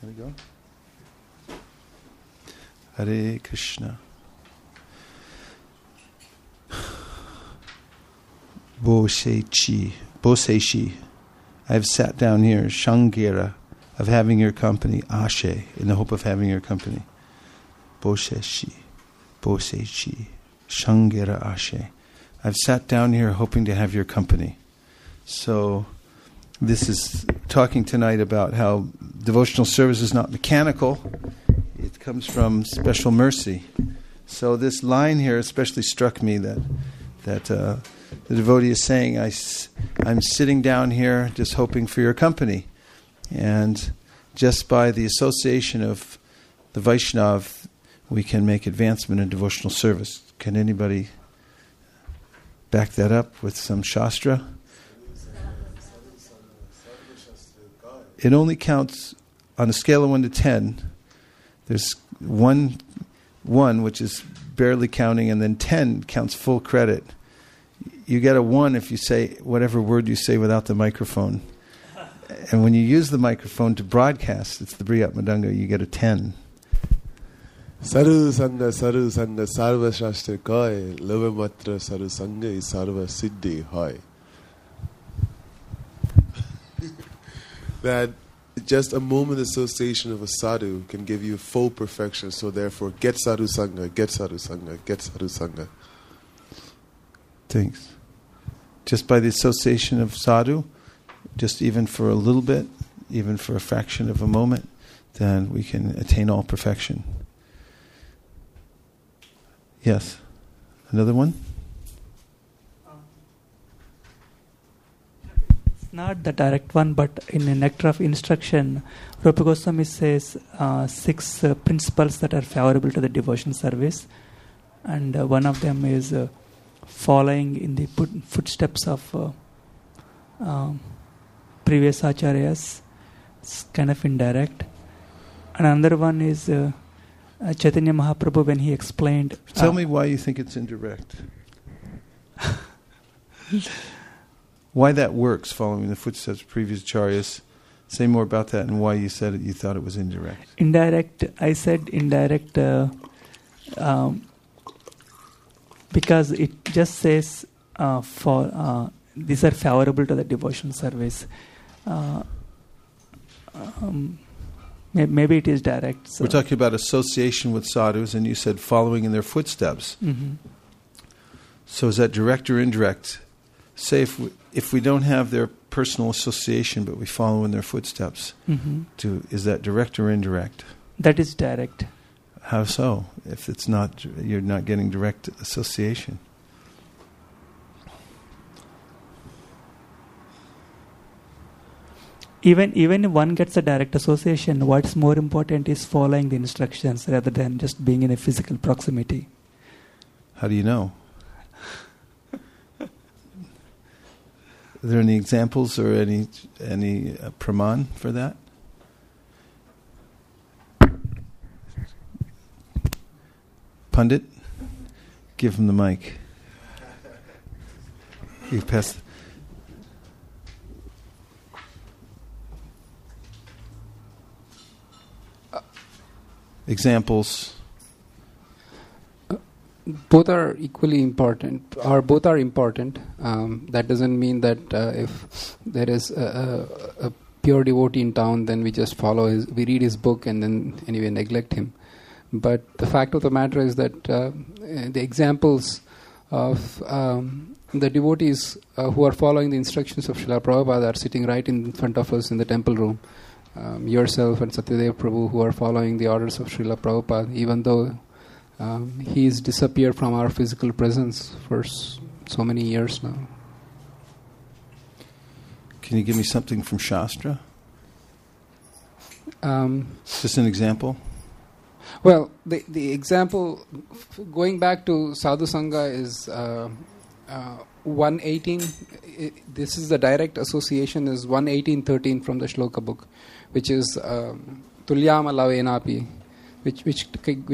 we go. Hare Krishna. Boseichi. I have sat down here, Shangira, of having your company, Ashe, in the hope of having your company. Boseichi, Shangira Ashe. I've sat down here hoping to have your company. So, this is talking tonight about how devotional service is not mechanical. It comes from special mercy. So this line here especially struck me that the devotee is saying, I'm sitting down here just hoping for your company. And just by the association of the Vaishnav, we can make advancement in devotional service. Can anybody back that up with some Shastra? It only counts on a scale of 1 to 10. There's one which is barely counting, and then 10 counts full credit. You get a 1 if you say whatever word you say without the microphone. And when you use the microphone to broadcast, it's the Briyat Madanga, you get a 10. Saru Sangha Sarva Shastra Koi, Lava Matra Saru Sangha Sarva Siddhi Hoy. That just a moment association of a sadhu can give you full perfection. So therefore, get sadhu sangha, get sadhu sangha, get sadhu sangha. Thanks. Just by the association of sadhu, just even for a little bit, even for a fraction of a moment, then we can attain all perfection. Yes. Another one? Not the direct one, but in the Nectar of Instruction, Rupa Goswami says 6 principles that are favorable to the devotion service. And one of them is following in the footsteps of previous acharyas. It's kind of indirect. And another one is Chaitanya Mahaprabhu when he explained... Tell me why you think it's indirect. Why that works, following the footsteps of previous acharyas. Say more about that and why you said it. You thought it was indirect. Indirect. I said indirect because it just says these are favorable to the devotion service. Maybe it is direct. So. We're talking about association with sadhus, and you said following in their footsteps. Mm-hmm. So is that direct or indirect? Say if we don't have their personal association, but we follow in their footsteps, is that direct or indirect? That is direct. How so? If it's not, you're not getting direct association. Even if one gets a direct association, what's more important is following the instructions rather than just being in a physical proximity. How do you know? Are there any examples or any praman for that? Pandit, give him the mic. You pass. Examples. Both are equally important, or both are important. That doesn't mean that if there is a pure devotee in town, then we just we read his book and then anyway neglect him. But the fact of the matter is that the examples of the devotees who are following the instructions of Srila Prabhupada are sitting right in front of us in the temple room. Yourself and Satyadev Prabhu who are following the orders of Srila Prabhupada, even though he's disappeared from our physical presence for so many years now. Can you give me something from Shastra? Just an example? Well, the example, going back to Sadhu Sangha is 118. This is the direct association is 118.13 from the Shloka book, which is Tulyama Lavenapi, which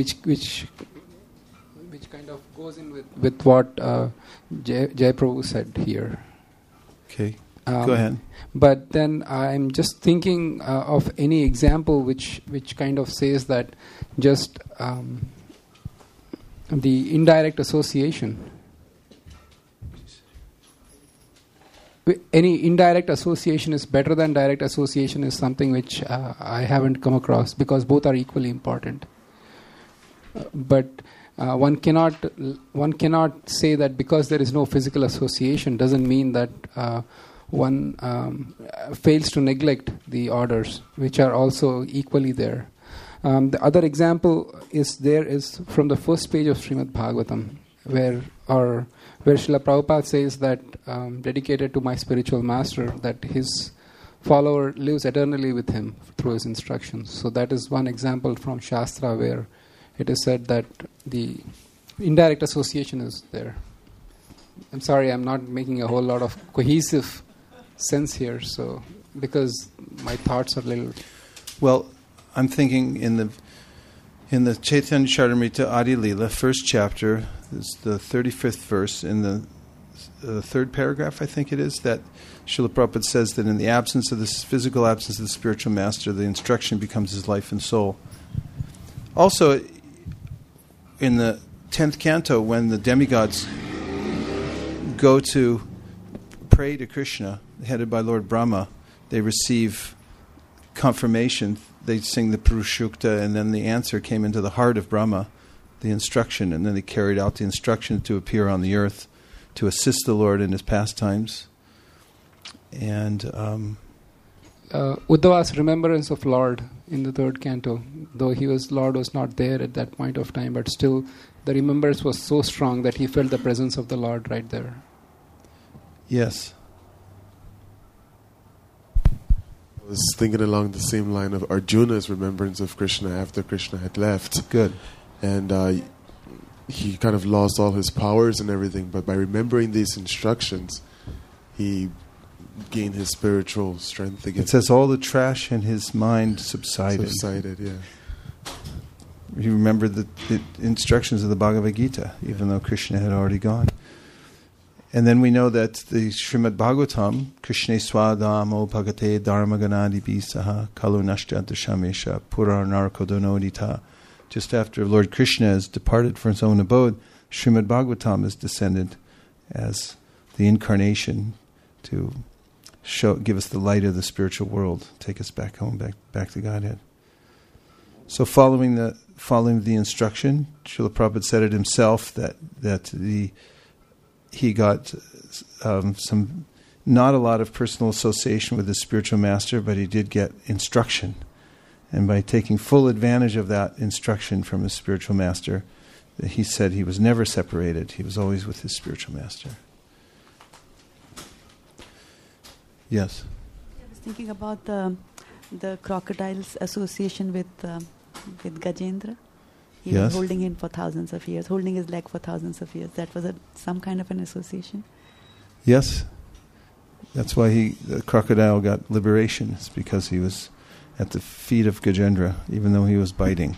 kind of goes in with what Jai Prabhu said here. Okay. Go ahead. But then I'm just thinking of any example which kind of says that just the indirect association. Any indirect association is better than direct association is something which I haven't come across, because both are equally important. But one cannot say that because there is no physical association doesn't mean that one fails to neglect the orders, which are also equally there. The other example is from the first page of Srimad Bhagavatam, where Srila Prabhupada says that, dedicated to my spiritual master, that his follower lives eternally with him through his instructions. So that is one example from Shastra where it is said that the indirect association is there. I'm sorry, I'm not making a whole lot of cohesive sense here, so because my thoughts are little. Well, I'm thinking in the Chaitanya Charitamrita Adi Lila, first chapter, is the 35th verse, in the third paragraph, I think it is, that Srila Prabhupada says that in the absence of this physical absence of the spiritual master, the instruction becomes his life and soul. Also, in the 10th canto, when the demigods go to pray to Krishna, headed by Lord Brahma, they receive confirmation. They sing the Purushukta, and then the answer came into the heart of Brahma, the instruction, and then they carried out the instruction to appear on the earth to assist the Lord in his pastimes. And Uddhava's remembrance of Lord in the third canto, though Lord was not there at that point of time, but still the remembrance was so strong that he felt the presence of the Lord right there. Yes. I was thinking along the same line of Arjuna's remembrance of Krishna after Krishna had left. Good. And he kind of lost all his powers and everything, but by remembering these instructions, he gained his spiritual strength again. It says all the trash in his mind subsided. Yeah. He remembered the instructions of the Bhagavad Gita, even though Krishna had already gone. And then we know that the Srimad Bhagavatam, Krishne Swadamo Bhagate Dharmaganadi Bisaha Kalu Nashta Dashamesha Purar Narkodonodita. Just after Lord Krishna has departed from his own abode, Srimad Bhagavatam is descended as the incarnation to give us the light of the spiritual world, take us back home, back to Godhead. So following the instruction, Srila Prabhupada said it himself that he got not a lot of personal association with his spiritual master, but he did get instruction. And by taking full advantage of that instruction from his spiritual master, he said he was never separated. He was always with his spiritual master. Yes? I was thinking about the crocodile's association with Gajendra. He was holding him for thousands of years, holding his leg for thousands of years. That was some kind of an association. Yes. That's why the crocodile got liberation. It's because he was at the feet of Gajendra, even though he was biting.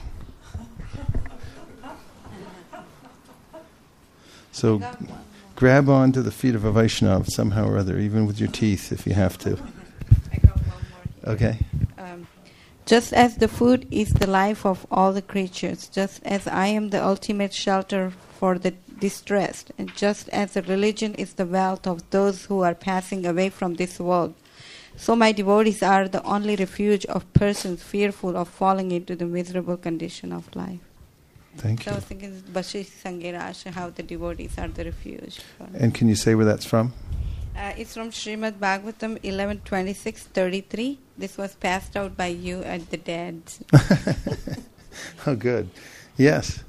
So grab on to the feet of a Vaishnava somehow or other, even with your teeth if you have to. I got one more. Okay. Just as the food is the life of all the creatures, just as I am the ultimate shelter for the distressed, and just as the religion is the wealth of those who are passing away from this world, so my devotees are the only refuge of persons fearful of falling into the miserable condition of life. Thank you. So I was thinking Bashis Sangerasha, how the devotees are the refuge. And can you say where that's from? It's from Srimad Bhagavatam 11:26-33. This was passed out by you at the Dads. Oh, good. Yes.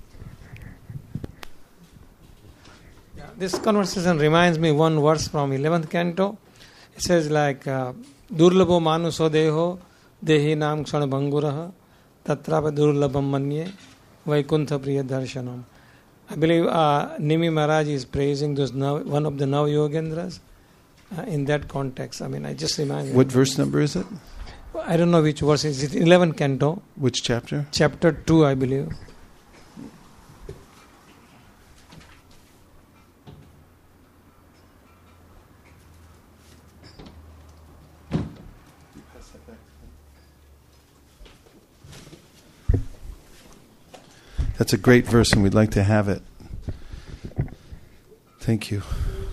Yeah, this conversation reminds me one verse from 11th canto. It says like, Durlabho manuso deho dehi nam kshana bhanguraha tatrapa durlabham manye vaikuntha priya darshanam. I believe Nimi Maharaj is praising one of the Nav Yogendras in that context. I mean, I just remind What verse number is it? I don't know which verse. Is it 11 canto? Which chapter? Chapter 2, I believe. That's a great verse, and we'd like to have it. Thank you.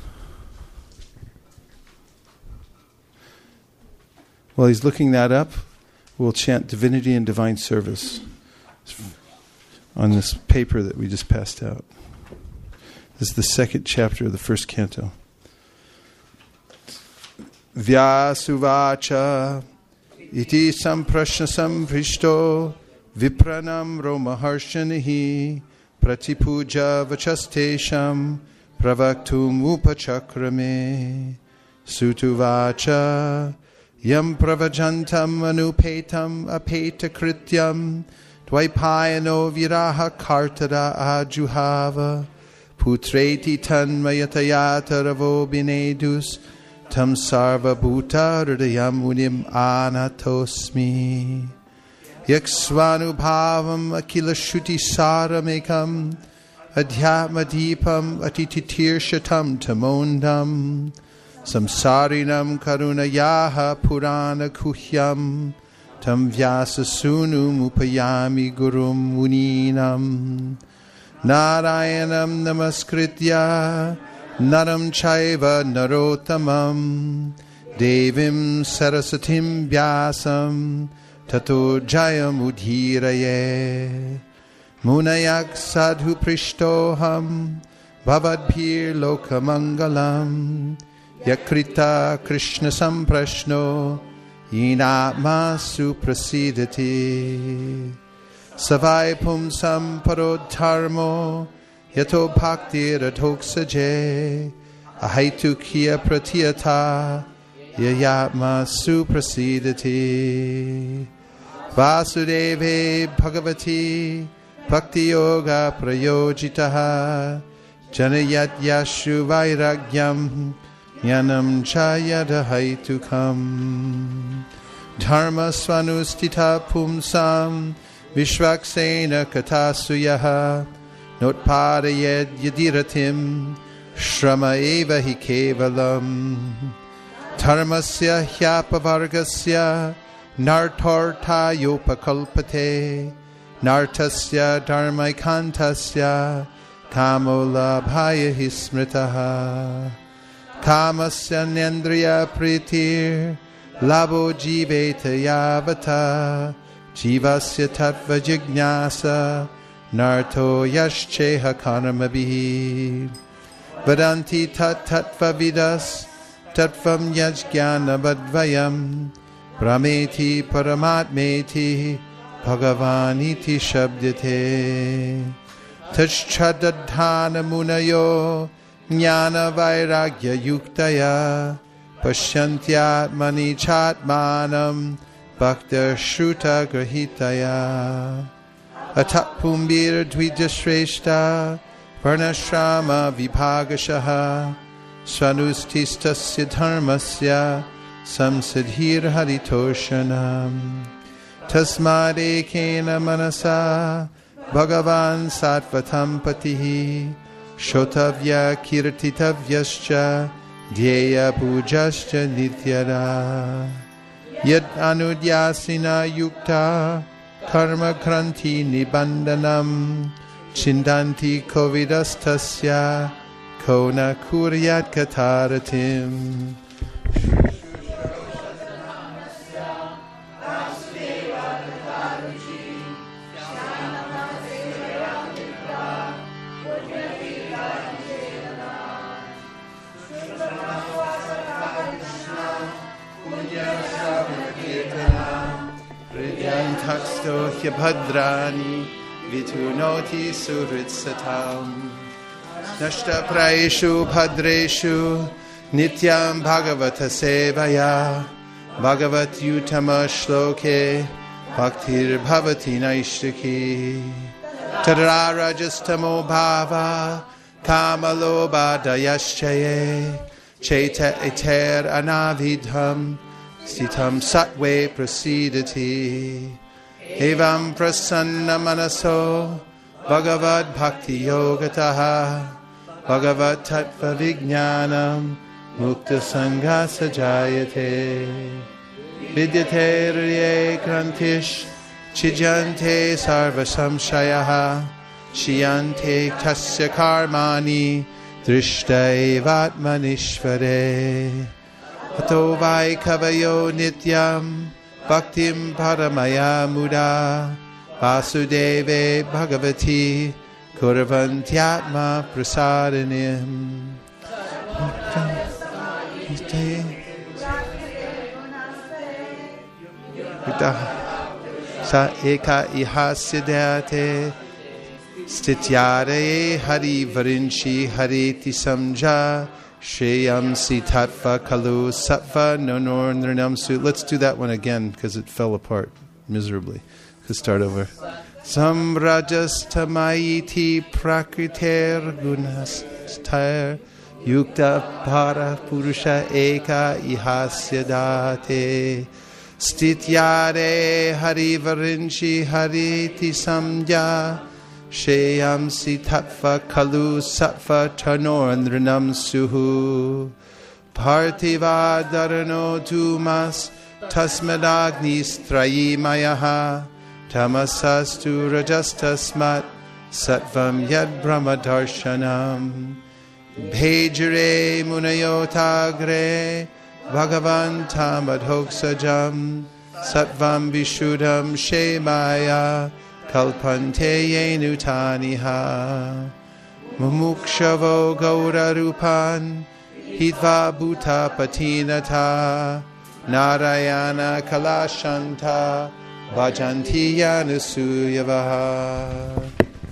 While he's looking that up, we'll chant Divinity and Divine Service on this paper that we just passed out. This is the second chapter of the first canto. Vyasuvacha iti samprashna samprishto vipranam romaharshanihi pratipuja vachastesham pravaktum upachakrame sutuvacha yam pravajantam anupetam apetakrityam dvaipayano viraha kartada ajuhava putreti tanmayatayata ravo binedus tam sarva bhuta hridayam munim anatosmi yaksvanubhavam akila shuti saramekam adhyatmadipam atititirshatam tamondam samsarinam karunayaha purana kuhyam tam vyasasunum upayami gurum muninam Narayanam namaskritya naram chaiva narotamam devim sarasatim vyasam tato jayam udhiraye munayak sadhu prishtoham bhavadbhir lokamangalam yakrita krishna samprashno yinatma suprasidati Savai pumsam parodharmo yato bhakti radhoksaje ahaitukya pratyata yayatma suprasidati Vasudeve bhagavati bhakti yoga prayojitaha janayat yashu vairagyam yanam chayadahaitukam dharma svanustita pumsam Vishvaksena katasuyaha notpadayed yadiratim shrama eva hi kevalam dharmasya hyapavargasya nartartha yopakalpate nartasya dharmaikantasya kamolabhaya hi smritaha kamasya nendriya pritir labo jiveta yavata Jivasya tattva jignasa narto yashcheha karmabhi Vadanti tattva vidas tattvam yajnana badvayam Brahmeti paramatmeti bhagavaniti shabdate Tachchadadhana munayo jnana vairagya yuktaya Pashyantyatmani chatmanam Bhakta Shruta Grahitaya Atapumbir Dvijashreshta Varnashrama Vibhagashaha Svanustistasya Dharmasya Samsidhir Haritoshanam Tasmadekena Manasa Bhagavan Sattvatam Patihi Shotavya Kirtitavyascha Dhyeya Pujascha Nityada Yad anudyasina yukta karma kranti nibandanam chindanti kovidastasya kona kuryat kataratim Taksto hyabhadrani vitunoti suhritsatam Nashta praeshu bhadreshu nityam bhagavata sevaya Bhagavat yutama shloke bhaktir bhavati naishtaki Tadra rajastamo bhava kamaloba dayaschaye Cheta eter anavidham Sitam satve prasidati Evam prasanna manaso Bhagavad bhakti yogataha Bhagavad tattva vijnanam Mukta sangha sajayate vidyate rye krantish chijante sarva samshayaha shiyante tasya karmani drishtaivatmanishvare hato vai kavayo nityam bhaktim paramaya muda vasudeve bhagavati kurvantyatma prasadanim sa eka ihasyadate stityare hari varinchi hariti samja shreyamsi tattva kalu sattva nonor nirnamsu. Let's do that one again because it fell apart miserably. Let's start over. Samrajastamayiti prakriter gunastar yukta para purusha eka ihasyadate stityare hari varinchi hariti samja sheyamsi tattva kalu sattva tanor nrinam suhu partiva dharano tumas tasmadagnis trayimayaha tamasastu rajastasmat sattvam yad brahmadarshanam bhejare munayotagre bhagavan tamadhoksajam sattvam vishuddham shemaya kalpante yenutaniha mumukshavo gaurarupan hitva bhuta patinata narayana kalashanta bhajanti yanusuyavaha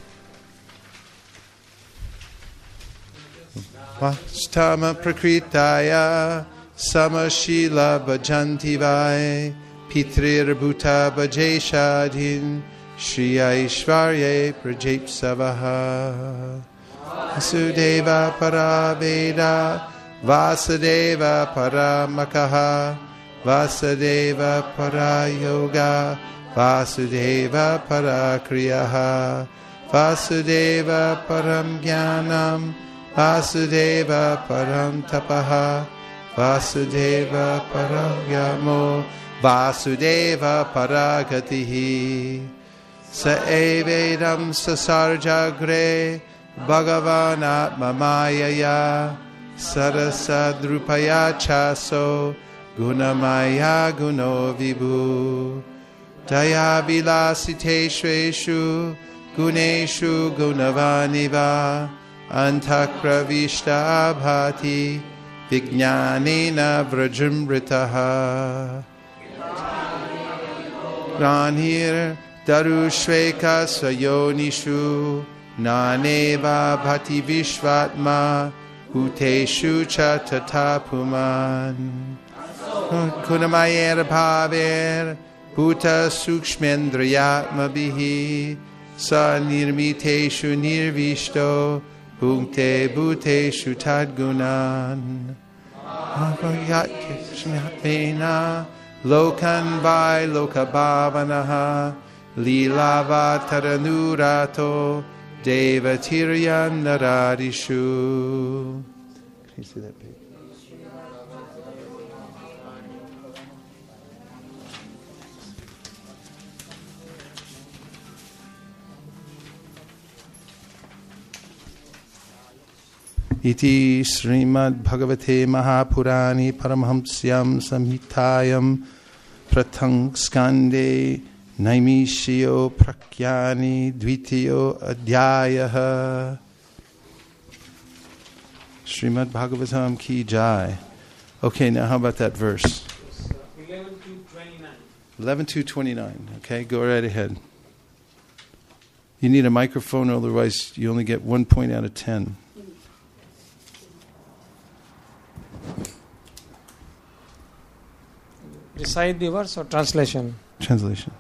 vastama prakritaya samashila bhajanti vai pitrir bhuta bhajeshadhin Shri Aishvarye Prajipsavaha Vasudeva Paraveda Vasudeva Paramakaha Vasudeva Parayoga Vasudeva Parakriyaha Vasudeva Param Jnanam Vasudeva Param Tapaha Vasudeva Paragyamo Vasudeva Paragatihi Sa evedam sasarjagre Bhagavan atmamayaya Sarasadrupaya chaso Gunamaya guno vibhu Daya vilasiteshveshu Guneshu gunavaniva Antakravishta abhati Vijnanena vrajamritaha Granhir Darushveka sayonishu naneva bhati vishvatma huteshu cha tatapuman kunamayera bhaver bhuta sukshmendrayatma bihi sa nirmiteshu nirvishto bhukte bhuteshu tadgunan avayat kishmatena lokan vai lokabhavanaha Lilava taranurato devatiryan naradishu. Can you see that page? Iti Srimad Bhagavate Mahapurani Paramhamsyam Samhitayam Pratang Skande Naimishyo Prakyani Dvitiyo Adhyayaha. Srimad Bhagavatam Ki Jai. Okay, now how about that verse? 11-29. Okay, go right ahead. You need a microphone, otherwise you only get 1 point out of 10. Recite the verse or translation? Translation.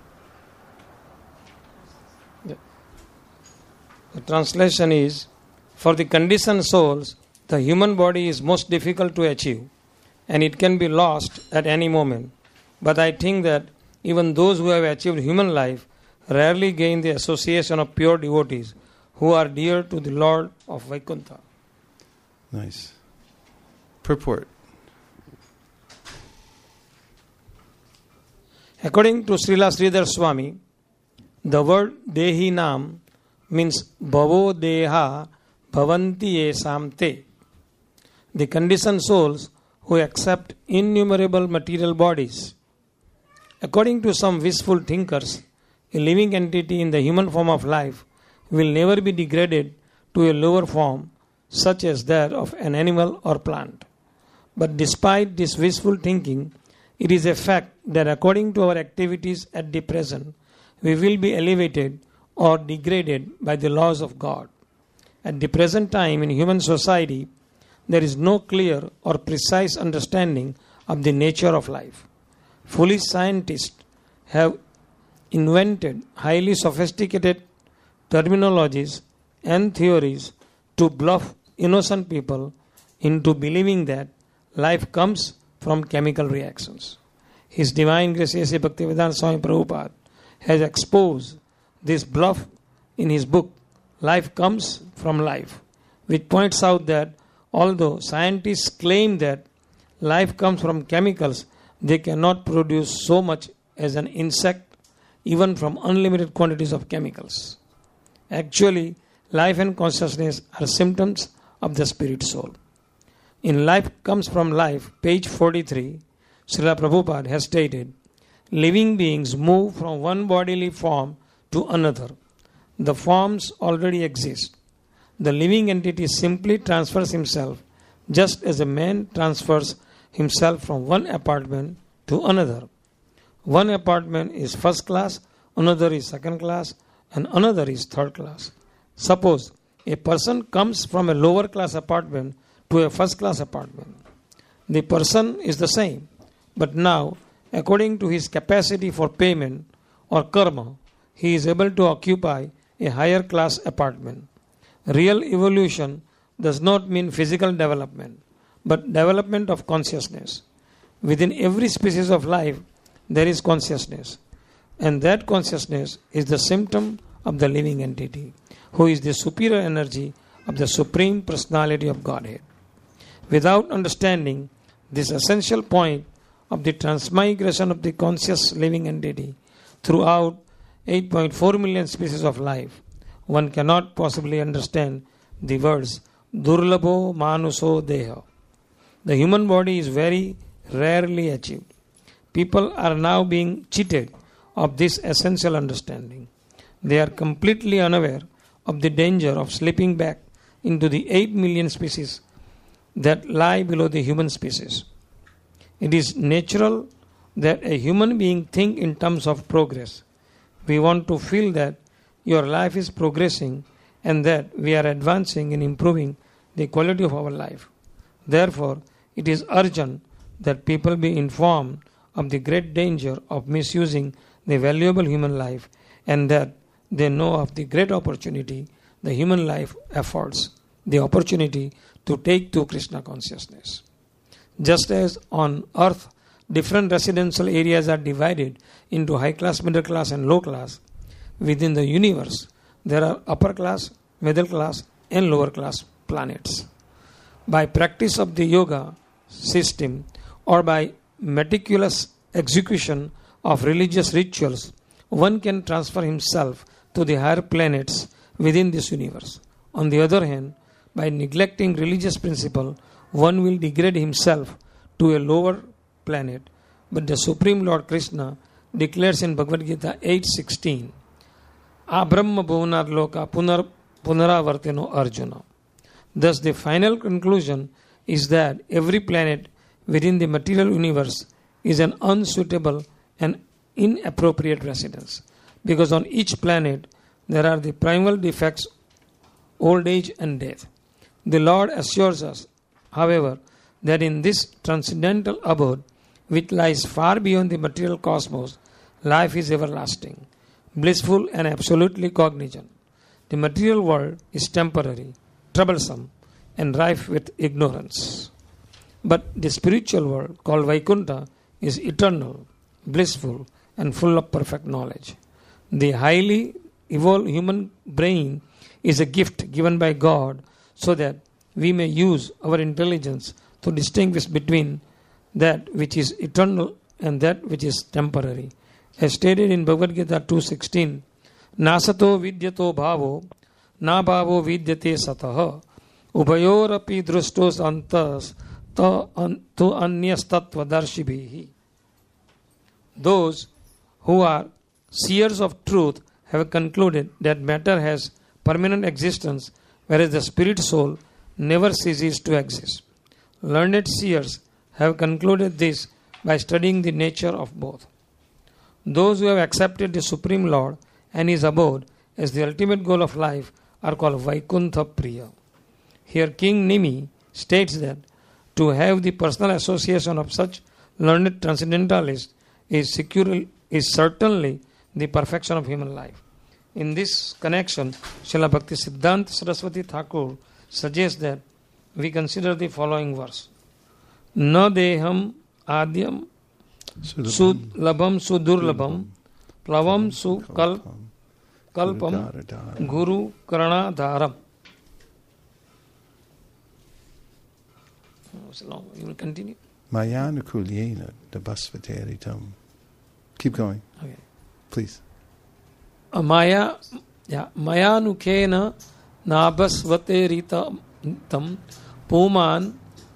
The translation is, for the conditioned souls, the human body is most difficult to achieve, and it can be lost at any moment. But I think that even those who have achieved human life rarely gain the association of pure devotees who are dear to the Lord of Vaikuntha. Nice. Purport. According to Srila Sridhar Swami, the word Dehi Nam means Bhavo Deha Bhavanti Esam Te. The conditioned souls who accept innumerable material bodies. According to some wishful thinkers, a living entity in the human form of life will never be degraded to a lower form such as that of an animal or plant. But despite this wishful thinking, it is a fact that according to our activities at the present, we will be elevated or degraded by the laws of God. At the present time in human society, there is no clear or precise understanding of the nature of life. Foolish scientists have invented highly sophisticated terminologies and theories to bluff innocent people into believing that life comes from chemical reactions. His Divine Grace A.C. Bhaktivedanta Swami Prabhupada has exposed this bluff in his book, Life Comes from Life, which points out that although scientists claim that life comes from chemicals, they cannot produce so much as an insect, even from unlimited quantities of chemicals. Actually, life and consciousness are symptoms of the spirit soul. In Life Comes from Life, page 43, Srila Prabhupada has stated, living beings move from one bodily form to another. The forms already exist. The living entity simply transfers himself just as a man transfers himself from one apartment to another. One apartment is first class, another is second class, and another is third class. Suppose a person comes from a lower class apartment to a first class apartment. The person is the same, but now, according to his capacity for payment or karma, he is able to occupy a higher class apartment. Real evolution does not mean physical development, but development of consciousness. Within every species of life, there is consciousness, and that consciousness is the symptom of the living entity, who is the superior energy of the Supreme Personality of Godhead. Without understanding this essential point of the transmigration of the conscious living entity throughout 8.4 million species of life, one cannot possibly understand the words Durlabho Manuso Deha. The human body is very rarely achieved. People are now being cheated of this essential understanding. They are completely unaware of the danger of slipping back into the 8 million species that lie below the human species. It is natural that a human being think in terms of progress. We want to feel that your life is progressing and that we are advancing in improving the quality of our life. Therefore, it is urgent that people be informed of the great danger of misusing the valuable human life and that they know of the great opportunity the human life affords, the opportunity to take to Krishna consciousness. Just as on earth, different residential areas are divided into high class, middle class and low class, within the universe there are upper class, middle class and lower class planets. By practice of the yoga system or by meticulous execution of religious rituals, one can transfer himself to the higher planets within this universe. On the other hand, by neglecting religious principle, one will degrade himself to a lower planet. But the Supreme Lord Krishna declares in Bhagavad Gita 8:16, Abrahma bhuvanar loka punaravartino Arjuna. Thus the final conclusion is that every planet within the material universe is an unsuitable and inappropriate residence, because on each planet there are the primal defects, old age and death. The Lord assures us, however, that in this transcendental abode, which lies far beyond the material cosmos, life is everlasting, blissful and absolutely cognizant. The material world is temporary, troublesome and rife with ignorance. But the spiritual world, called Vaikuntha, is eternal, blissful and full of perfect knowledge. The highly evolved human brain is a gift given by God so that we may use our intelligence to distinguish between that which is eternal and that which is temporary, as stated in Bhagavad Gita 2.16, Nasato vidyato bhavo, na bhavo vidyate sataha, ubayorapi drustos antas tu anyastatva darshibhihi. Those who are seers of truth have concluded that matter has permanent existence, whereas the spirit soul never ceases to exist. Learned seers have concluded this by studying the nature of both. Those who have accepted the Supreme Lord and His abode as the ultimate goal of life are called Vaikuntha Priya. Here King Nimi states that to have the personal association of such learned transcendentalists is certainly the perfection of human life. In this connection, Srila Bhakti Siddhanta Saraswati Thakur suggests that we consider the following verse. Na deham adyam sudlabham sudurlabham plavam su kalpam guru karana dharam. It's long. You will continue. Mayanukulyena dabasvateritam. Keep going. Okay. Please. Mayanukena nabasvateritam puman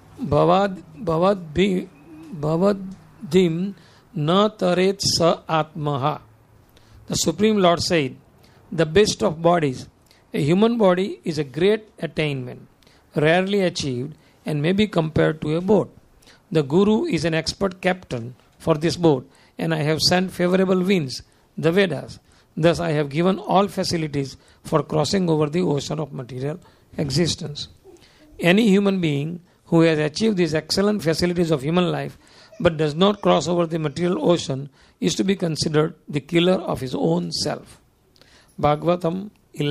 bhavadim na taret sa atmaha. The Supreme Lord said, the best of bodies, a human body is a great attainment, rarely achieved, and may be compared to a boat. The Guru is an expert captain for this boat, and I have sent favorable winds, the Vedas. Thus I have given all facilities for crossing over the ocean of material existence. Any human being who has achieved these excellent facilities of human life but does not cross over the material ocean is to be considered the killer of his own self. Bhagavatam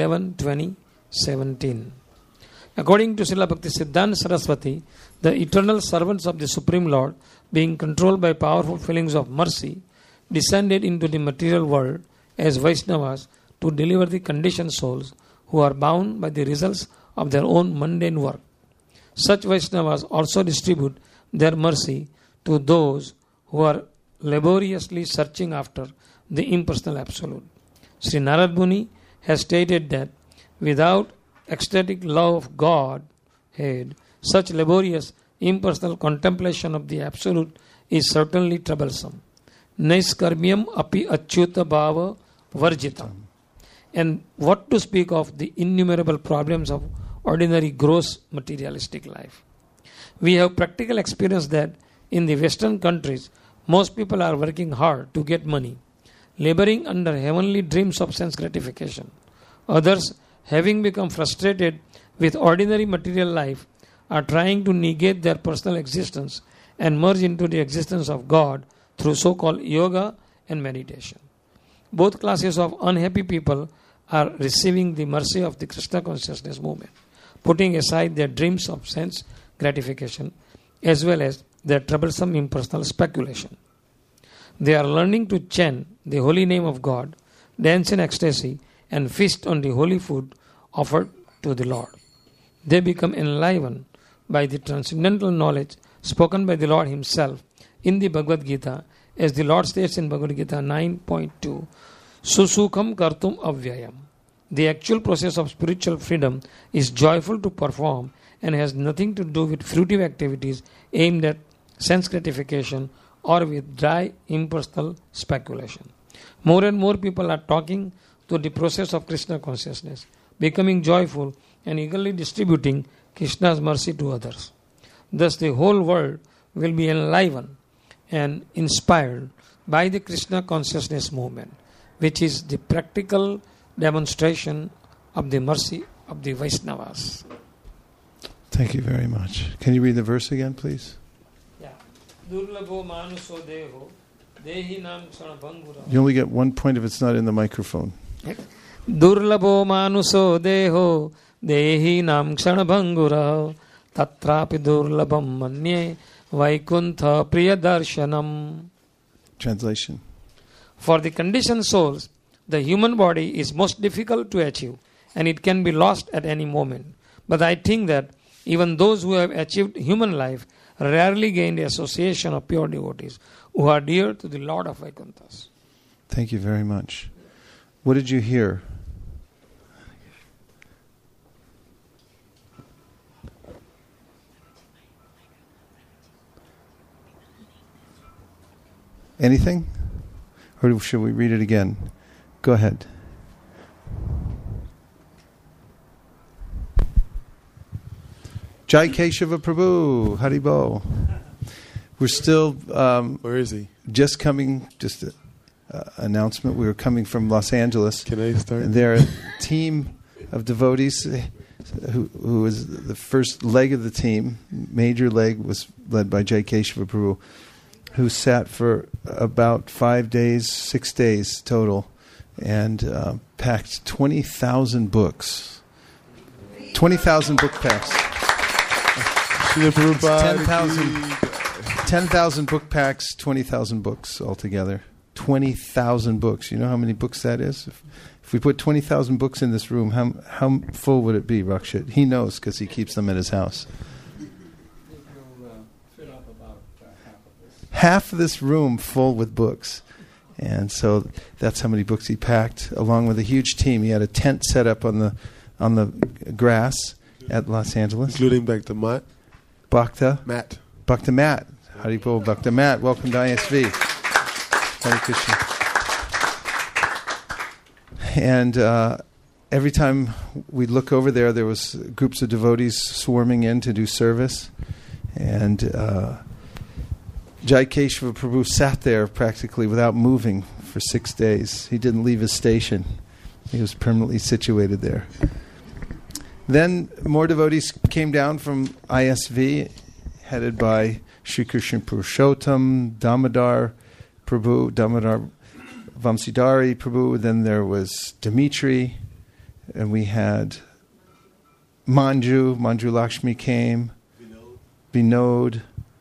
11:20-17. According to Srila Bhakti Siddhanta Saraswati, the eternal servants of the Supreme Lord, being controlled by powerful feelings of mercy, descended into the material world as Vaishnavas to deliver the conditioned souls who are bound by the results of their own mundane work. Such Vaishnavas also distribute their mercy to those who are laboriously searching after the impersonal Absolute. Sri Narad Muni has stated that without ecstatic love of Godhead, such laborious impersonal contemplation of the Absolute is certainly troublesome. Naiskarmyam api achyuta bhava varjitam. And what to speak of the innumerable problems of ordinary gross materialistic life. We have practical experience that in the Western countries, most people are working hard to get money, laboring under heavenly dreams of sense gratification. Others, having become frustrated with ordinary material life, are trying to negate their personal existence and merge into the existence of God through so-called yoga and meditation. Both classes of unhappy people are receiving the mercy of the Krishna consciousness movement, putting aside their dreams of sense gratification as well as their troublesome impersonal speculation. They are learning to chant the holy name of God, dance in ecstasy, and feast on the holy food offered to the Lord. They become enlivened by the transcendental knowledge spoken by the Lord Himself in the Bhagavad Gita, as the Lord states in Bhagavad Gita 9.2, Susukham kartum avyayam. The actual process of spiritual freedom is joyful to perform and has nothing to do with fruitive activities aimed at sense gratification or with dry impersonal speculation. More and more people are talking to the process of Krishna consciousness, becoming joyful and eagerly distributing Krishna's mercy to others. Thus the whole world will be enlivened and inspired by the Krishna consciousness movement, which is the practical demonstration of the mercy of the Vaishnavas. Thank you very much. Can you read the verse again, please? Yeah. Durlabho manuso deho dehinam kshanabhangura. You only get 1 point if it's not in the microphone. Durlabho manuso deho dehinam kshanabhangura tatrapi durlabham manye vaikuntha priyadarshanam. Translation. For the conditioned souls, the human body is most difficult to achieve and it can be lost at any moment. But I think that even those who have achieved human life rarely gain the association of pure devotees who are dear to the Lord of Vaikunthas. Thank you very much. What did you hear? Anything? Or should we read it again? Go ahead. Jai Keshava Prabhu, Haribol. We're still... where is he? Just coming, just an announcement. We were coming from Los Angeles. Can I start? And they're a team of devotees who was the first leg of the team. Major leg was led by Jai Keshava Prabhu, who sat for about 5 days, 6 days total, and packed 20,000 books. 20,000 book packs. 10,000 book packs, 20,000 books altogether. 20,000 books. You know how many books that is? If we put 20,000 books in this room, how full would it be, Rakshit? He knows because he keeps them at his house. Half of this room full with books. And so that's how many books he packed, along with a huge team. He had a tent set up on the grass at Los Angeles. Including Bhakta Matt. Bhakta Matt. Haribol Bhakta Matt. Welcome to ISV. Hare Krishna. And every time we'd look over there was groups of devotees swarming in to do service. And Jai Keshava Prabhu sat there practically without moving for 6 days. He didn't leave his station. He was permanently situated there. Then more devotees came down from ISV, headed by Sri Krishna Purushottam, Damodar Prabhu, Damodar Vamsidhari Prabhu. Then there was Dimitri, and we had Manju Lakshmi came, Vinod.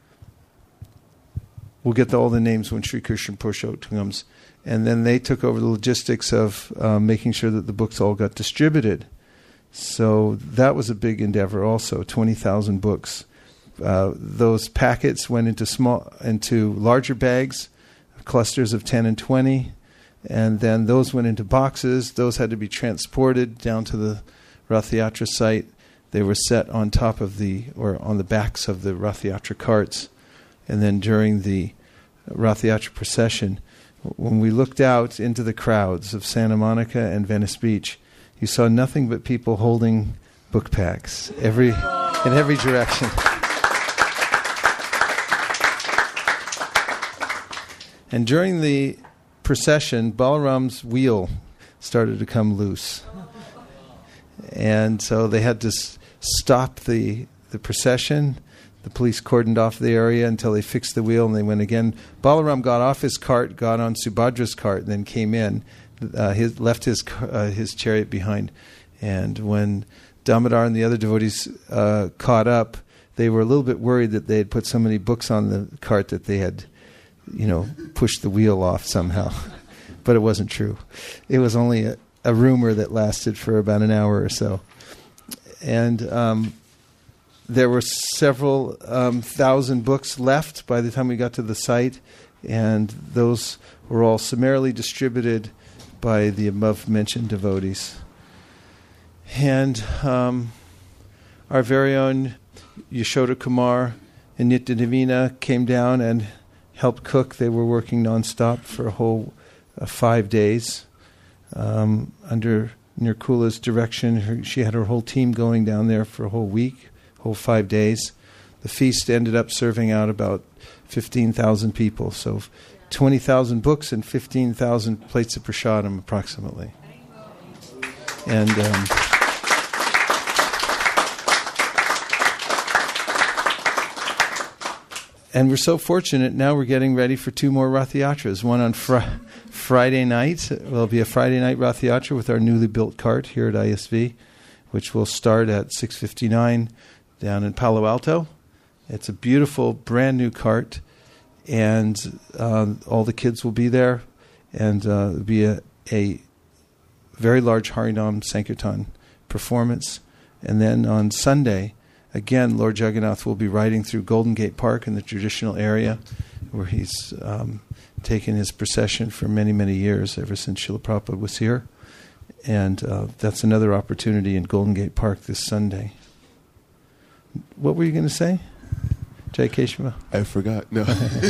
We'll get all the names when Sri Krishna Purushottam comes. And then they took over the logistics of making sure that the books all got distributed. So that was a big endeavor also, 20,000 books. Those packets went into larger bags, clusters of 10 and 20, and then those went into boxes. Those had to be transported down to the Rath Yatra site. They were set on top of on the backs of the Rath Yatra carts. And then during the Rath Yatra procession, when we looked out into the crowds of Santa Monica and Venice Beach, you saw nothing but people holding book packs in every direction. And during the procession, Balaram's wheel started to come loose. And so they had to stop the procession. The police cordoned off the area until they fixed the wheel, and they went again. Balaram got off his cart, got on Subhadra's cart, and then came in. Left his chariot behind. And when Damodar and the other devotees caught up, they were a little bit worried that they had put so many books on the cart that they had, pushed the wheel off somehow. But it wasn't true. It was only a rumor that lasted for about an hour or so. And there were several thousand books left by the time we got to the site, and those were all summarily distributed by the above-mentioned devotees. And our very own Yashoda Kumar and Nitya Divina came down and helped cook. They were working nonstop for a whole 5 days. Under Nirkula's direction, she had her whole team going down there for a whole week, whole 5 days. The feast ended up serving out about 15,000 people. So 20,000 books and 15,000 plates of prasadam approximately. And and we're so fortunate now we're getting ready for 2 more Rath Yatras. One on Friday night. There'll be a Friday night Rath Yatra with our newly built cart here at ISV, which will start at 6:59 down in Palo Alto. It's a beautiful brand new cart. And all the kids will be there, and it'll be a very large Harinam Sankirtan performance. And then on Sunday, again, Lord Jagannath will be riding through Golden Gate Park in the traditional area where he's taken his procession for many, many years, ever since Srila Prabhupada was here. And that's another opportunity in Golden Gate Park this Sunday. What were you going to say, Jai Keshava? I forgot. No.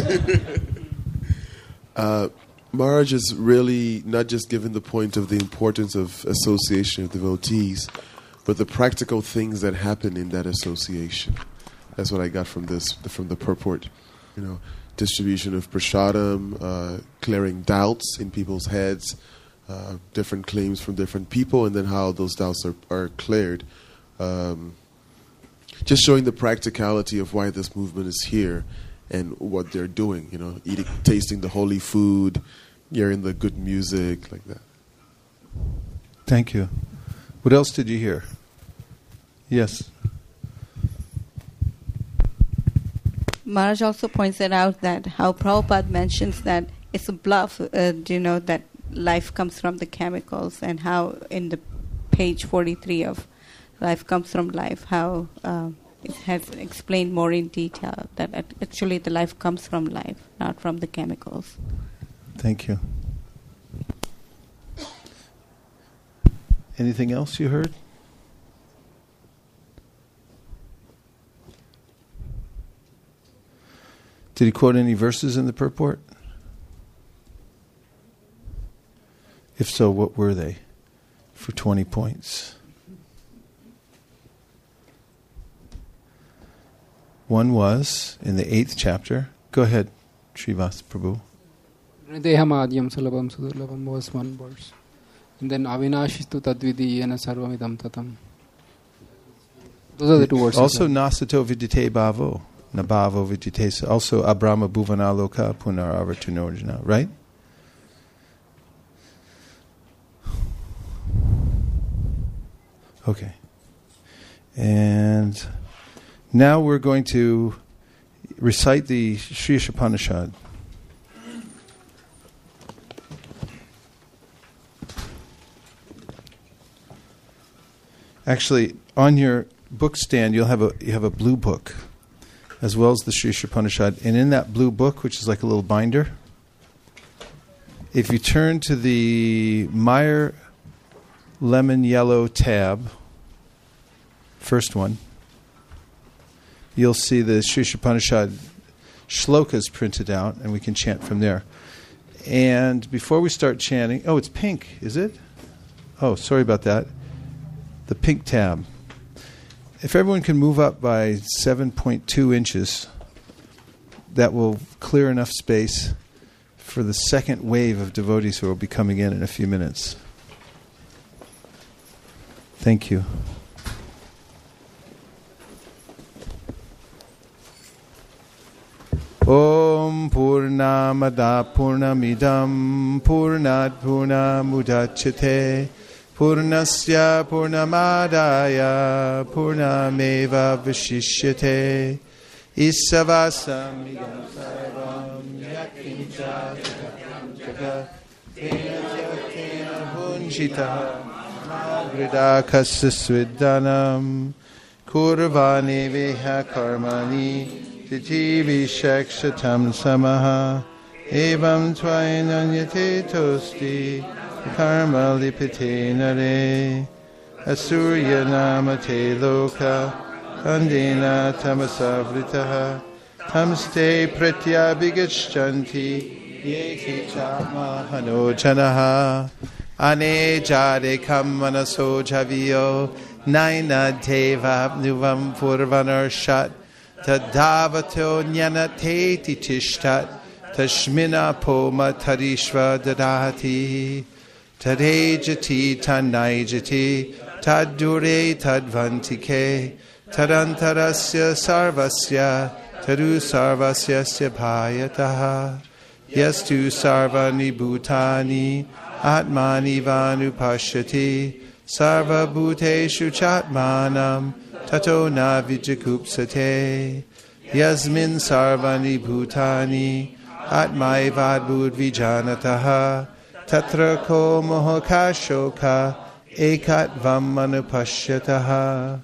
Maharaj is really not just given the point of the importance of association of devotees, but the practical things that happen in that association. That's what I got from the purport. Distribution of prasadam, clearing doubts in people's heads, different claims from different people, and then how those doubts are cleared. Just showing the practicality of why this movement is here and what they're doing. Eating, tasting the holy food, hearing the good music, like that. Thank you. What else did you hear? Yes. Maharaj also pointed out that how Prabhupada mentions that it's a bluff, that life comes from the chemicals, and how in the page 43 of Life Comes from Life, how it has explained more in detail that actually the life comes from life, not from the chemicals. Thank you. Anything else you heard? Did he quote any verses in the purport? If so, what were they? For 20 points. One was in the 8th chapter. Go ahead, Srivas Prabhu. Dehamadhyam sulabham sudurlabham was one verse. And then avinashistu tadvidiyena sarvamidam tatam. Those are the two verses. Also nasato vidyate bhavo. Nabhavo vidyate. Also abrahma bhuvanaloka punaravartunojana. Right? Okay. And now we're going to recite the Sri Ishapanishad. Actually, on your book stand, you have a blue book, as well as the Sri Ishapanishad. And in that blue book, which is like a little binder, if you turn to the Meyer lemon yellow tab, first one, you'll see the Sri Ishapanishad shlokas printed out, and we can chant from there. And before we start chanting, it's pink, is it? Oh, sorry about that. The pink tab. If everyone can move up by 7.2 inches, that will clear enough space for the second wave of devotees who will be coming in a few minutes. Thank you. Om Purnamada Purnamidam Purnat Purnamudachyate Purnasya Purnamadaya Purnameva Vishishyate Isavasam Idam Sarvam Yakincha Jaka Tena Hunjita Magridakasa Swidanam Kurvani Veha Karmani Titi Vishakshatam Samaha Evam Twainanyate Tosti Karma Lipite Nare Asurya Namate Loka Andina Tamasavritaha Tamste Pratya Bigachanti Yeke Chama Hanojanaha Ane Jade Kamanaso Javio Naina Deva Nuvam Purvanarshat Tadavato Nyanate Tishtat Tashmina Poma Tarishva Dadahati Tadejati Tanaijati Tadure Tadvantike Tadantarasya Sarvasya Tadu Sarvasya Bhayataha Yastu Sarvani Bhutani Atmani Vanupashyati Sarva Bhuteshu Chatmanam Tato na vijakupsate Yasmin sarvani bhutani Atmaivad vijanataha Tatra ko mohakashoka Ekat vam manupashyataha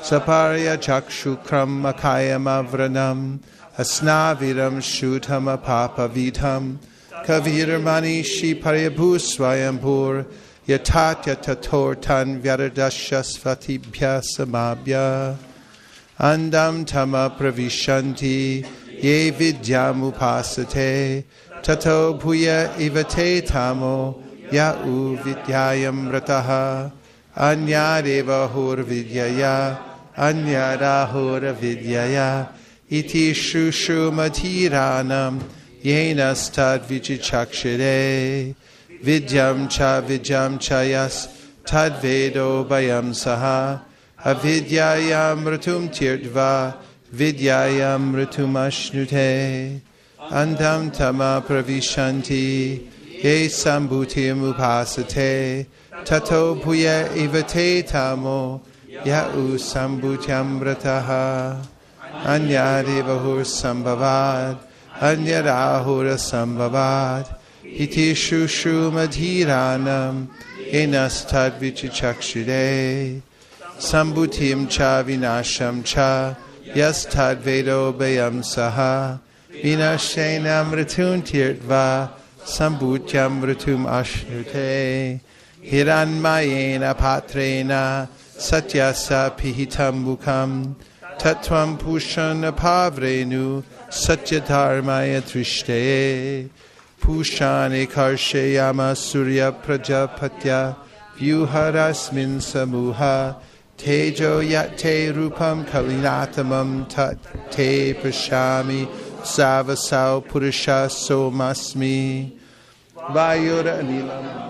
Saparya chakshukram akayam avranam asnaviram shutam apapavidham kavirmanishi paryabhu swayambhur yatat yatatortan vyardashasvatibhya samabhya andam tama pravishanti ye vidyam upasate tato bhuya ivate tamo ya'u vidyayam rataha anyadeva hur vidyaya anyadahur vidyaya iti shushumatiranam yenastad vichichakshire vidyam cha yas tadvedo bayam saha avidyayam ratum tirtva vidyayam ratum ashnute andam tama pravishanti ye sambhutim upasate tato bhuya ivate tamo ya'u sambhutyam rataha anyadevahur sambhavad anyadahura sambhavad iti shushumadhiranam yenastad vichichakshire sambhutim cha vinasham cha yastad vedo bayam saha vinashenam ratum tirtva sambhutyam ratum ashnute hiranmayena patrena satyasa pihitam mukam tatvam pushana pavrenu satyadharmaya trishte pushane karshayama surya prajapatya vyuharasmin samuha tejo yate rupam kalinatamam tat te prashami savasau purusha somasmi vayura nilam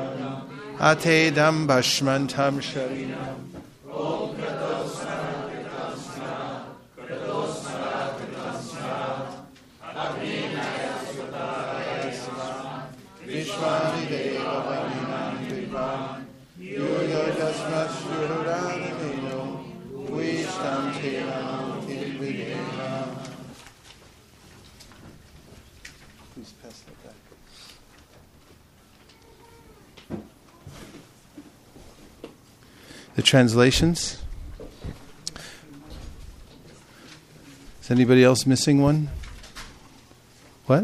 ate dam bashmantam sharinam om kratosna agninaya sutaya sva vishwani deva vaninam vivam yuyo jasmas yuranamino vishtam teram tilvideva. Please pass that back. The translations. Is anybody else missing one? What?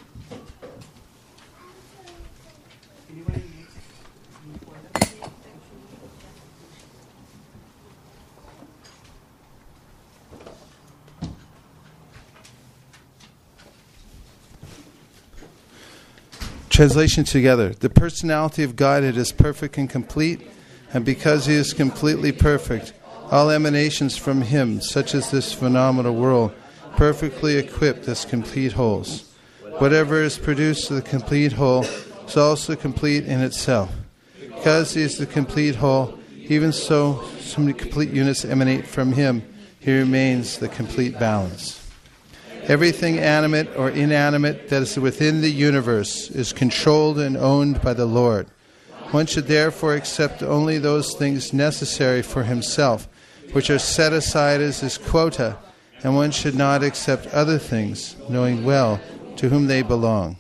Translation together. The personality of Godhead is perfect and complete, and because He is completely perfect, all emanations from Him, such as this phenomenal world, perfectly equipped as complete wholes. Whatever is produced of the complete whole is also complete in itself. Because He is the complete whole, even so many complete units emanate from Him, He remains the complete balance. Everything animate or inanimate that is within the universe is controlled and owned by the Lord. One should therefore accept only those things necessary for himself, which are set aside as his quota, and one should not accept other things, knowing well to whom they belong.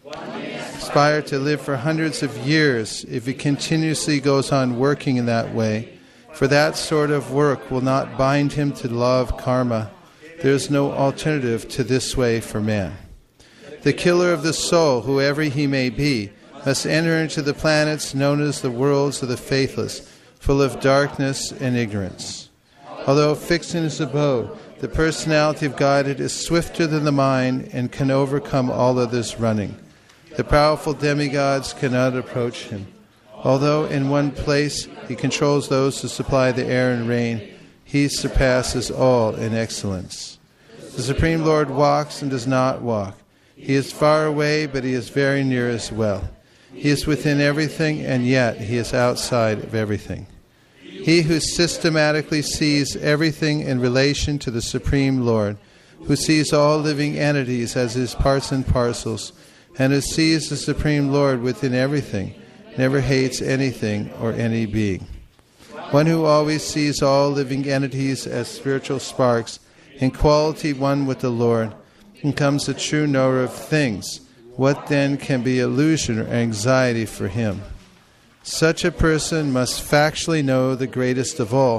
Aspire to live for hundreds of years if he continuously goes on working in that way, for that sort of work will not bind him to the law of karma. There is no alternative to this way for man. The killer of the soul, whoever he may be, must enter into the planets known as the worlds of the faithless, full of darkness and ignorance. Although fixed in his abode, the personality of Godhead is swifter than the mind and can overcome all others running. The powerful demigods cannot approach him. Although in one place he controls those who supply the air and rain, he surpasses all in excellence. The Supreme Lord walks and does not walk. He is far away, but he is very near as well. He is within everything, and yet he is outside of everything. He who systematically sees everything in relation to the Supreme Lord, who sees all living entities as his parts and parcels, and who sees the Supreme Lord within everything, never hates anything or any being. One who always sees all living entities as spiritual sparks, in quality one with the Lord, becomes a true knower of things. What then can be illusion or anxiety for him? Such a person must factually know the greatest of all,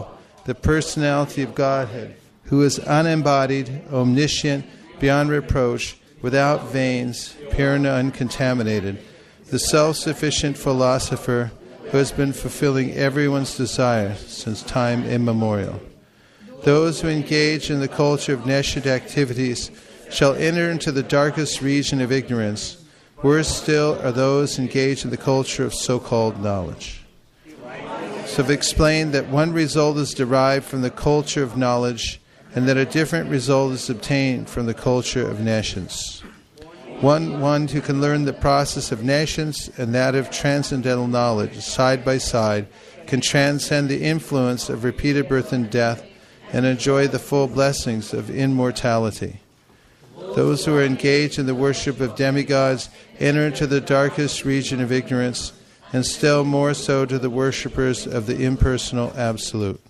the personality of Godhead, who is unembodied, omniscient, beyond reproach, without veins, pure and uncontaminated, the self-sufficient philosopher who has been fulfilling everyone's desire since time immemorial. Those who engage in the culture of nescient activities shall enter into the darkest region of ignorance. Worse still are those engaged in the culture of so-called knowledge. So I've explained that one result is derived from the culture of knowledge and that a different result is obtained from the culture of nescience. One who can learn the process of nescience and that of transcendental knowledge side by side can transcend the influence of repeated birth and death and enjoy the full blessings of immortality. Those who are engaged in the worship of demigods enter into the darkest region of ignorance, and still more so to the worshippers of the impersonal Absolute.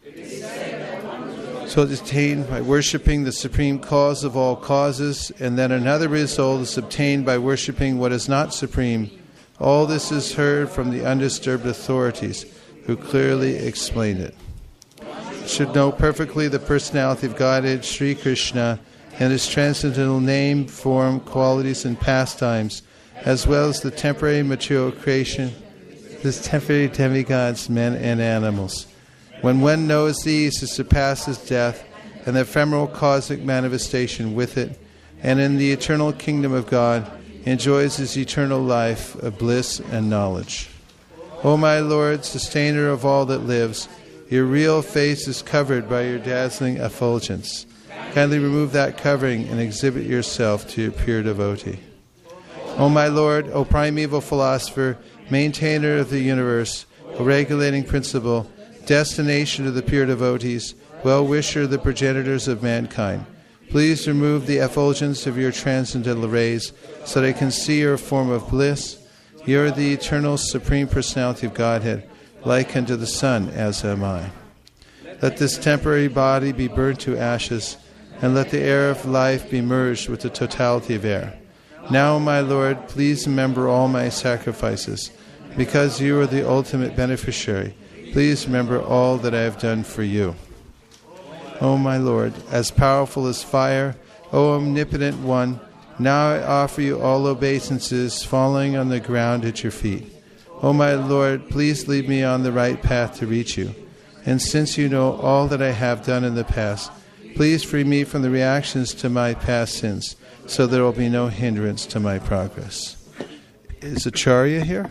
So it is attained by worshipping the supreme cause of all causes, and then another result is obtained by worshipping what is not supreme. All this is heard from the undisturbed authorities, who clearly explain it. Should know perfectly the personality of Godhead, Sri Krishna, and his transcendental name, form, qualities, and pastimes, as well as the temporary material creation, his temporary demigods, men and animals. When one knows these, it surpasses death and the ephemeral cosmic manifestation with it, and in the eternal kingdom of God enjoys his eternal life of bliss and knowledge. O my Lord, sustainer of all that lives, your real face is covered by your dazzling effulgence. Kindly remove that covering and exhibit yourself to your pure devotee. O my Lord, O primeval philosopher, maintainer of the universe, O regulating principle, destination of the pure devotees, well-wisher of the progenitors of mankind, please remove the effulgence of your transcendental rays so that I can see your form of bliss. You are the eternal supreme personality of Godhead, like unto the sun, as am I. Let this temporary body be burnt to ashes, and let the air of life be merged with the totality of air. Now, my Lord, please remember all my sacrifices. Because you are the ultimate beneficiary, please remember all that I have done for you. O my Lord, as powerful as fire, O omnipotent one, now I offer you all obeisances falling on the ground at your feet. O my Lord, please lead me on the right path to reach you. And since you know all that I have done in the past, please free me from the reactions to my past sins, so there will be no hindrance to my progress. Is Acharya here?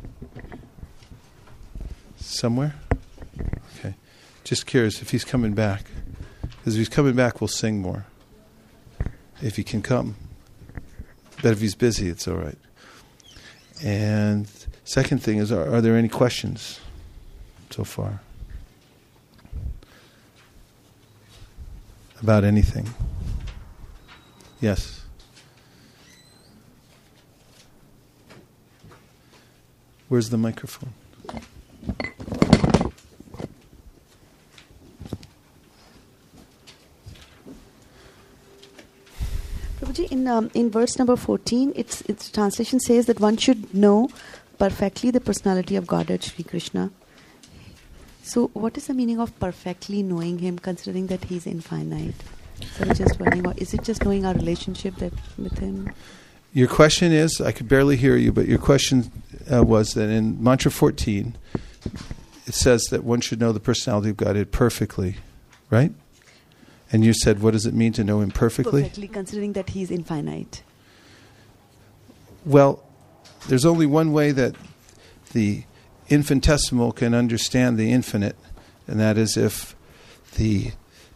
Somewhere? Okay. Just curious if he's coming back. Because if he's coming back, we'll sing more. If he can come. But if he's busy, it's all right. And second thing is, are there any questions so far? About anything? Yes. Where's the microphone? Prabhuji, in verse number 14, its translation says that one should know perfectly the personality of Godhead, Sri Krishna. So what is the meaning of perfectly knowing him, considering that he is infinite? So just wondering, is it just knowing our relationship with him? Your question is, I could barely hear you, but your question was that in Mantra 14, it says that one should know the personality of Godhead perfectly, right? And you said, what does it mean to know him perfectly? Perfectly, considering that he is infinite. Well, there's only one way that the infinitesimal can understand the infinite, and that is if the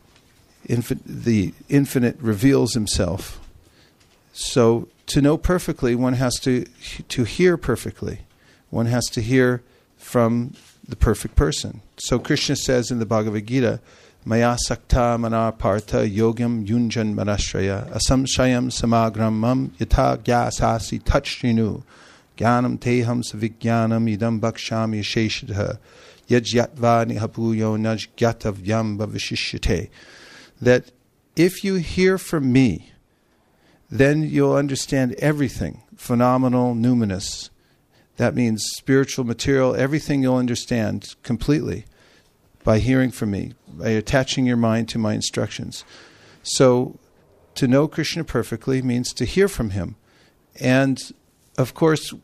infinite reveals himself. So to know perfectly, one has to hear perfectly. One has to hear from the perfect person. So Krishna says in the Bhagavad Gita, Maya sakta manapartha yogam yunjan manashraya asamshayam samagramam yata gyasasi tachrinu jnanam teham savijnanam idam bhakshami sheshadha yajyatva nihapuyo najgyatavyam bhavishishyate. That if you hear from me, then you'll understand everything, phenomenal, numinous. That means spiritual, material, everything you'll understand completely. by hearing from me, by attaching your mind to my instructions. So to know Krishna perfectly means to hear from him. And of course,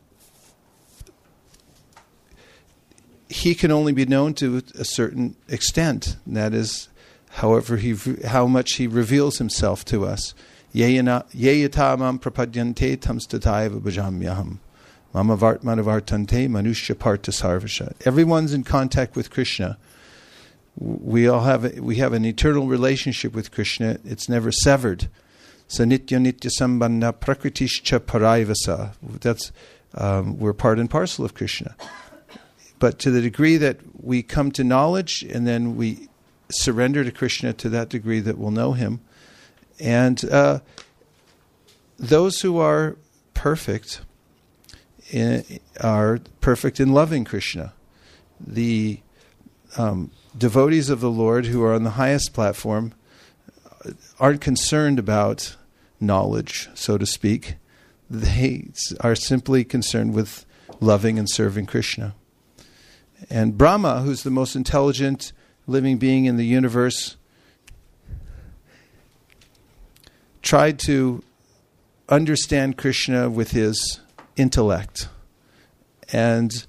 he can only be known to a certain extent. And that is, how much he reveals himself to us. Yeyata mam prapadyante tamstataiva bhajamyaham. Mama vartmanavartante manusya partha sarvasha. Everyone's in contact with Krishna. We have an eternal relationship with Krishna. It's never severed. Sanitya nitya sambandha prakritischa paraivasa. That's we're part and parcel of Krishna. But to the degree that we come to knowledge and then we surrender to Krishna, to that degree that we'll know him. And those who are perfect in loving Krishna. The devotees of the Lord who are on the highest platform aren't concerned about knowledge, so to speak. They are simply concerned with loving and serving Krishna. And Brahma, who's the most intelligent living being in the universe, tried to understand Krishna with his intellect. And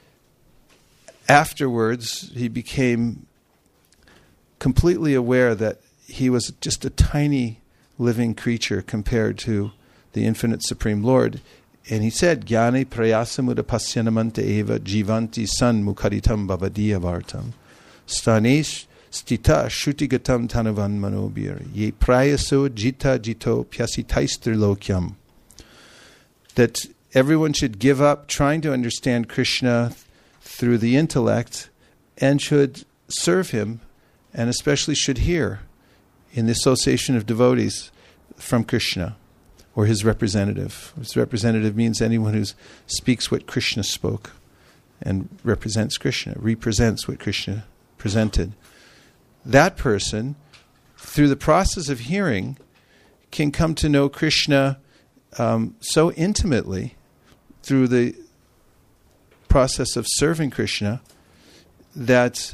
afterwards, he became completely aware that he was just a tiny living creature compared to the infinite Supreme Lord. And he said, Jnane prayasamudha pasyanamanta eva jivanti san mukharitam bhavadiya vartam. Stanesh stita shutigatam tanavan manobir. Ye prayaso jita jito pyasitaistir lokyam. That everyone should give up trying to understand Krishna through the intellect and should serve him, and especially should hear in the association of devotees from Krishna, or his representative. His representative means anyone who speaks what Krishna spoke and represents Krishna, represents what Krishna presented. That person, through the process of hearing, can come to know Krishna so intimately through the process of serving Krishna that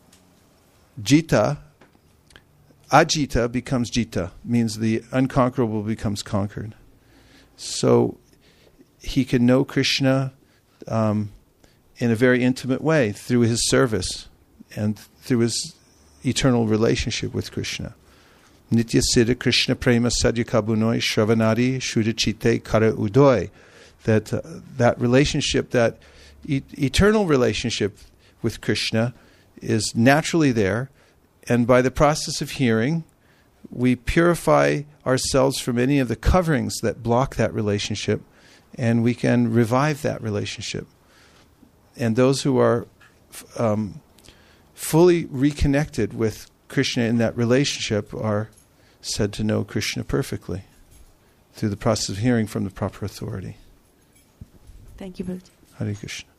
Ajita becomes Jita, means the unconquerable becomes conquered. So he can know Krishna in a very intimate way through his service and through his eternal relationship with Krishna. Nitya Siddha Krishna Prema Sadhya Kabunoi Shravanadi Shudachite Kara Udoy. That relationship, that eternal relationship with Krishna is naturally there. And by the process of hearing, we purify ourselves from any of the coverings that block that relationship, and we can revive that relationship. And those who are fully reconnected with Krishna in that relationship are said to know Krishna perfectly through the process of hearing from the proper authority. Thank you, Guruji. Hare Krishna.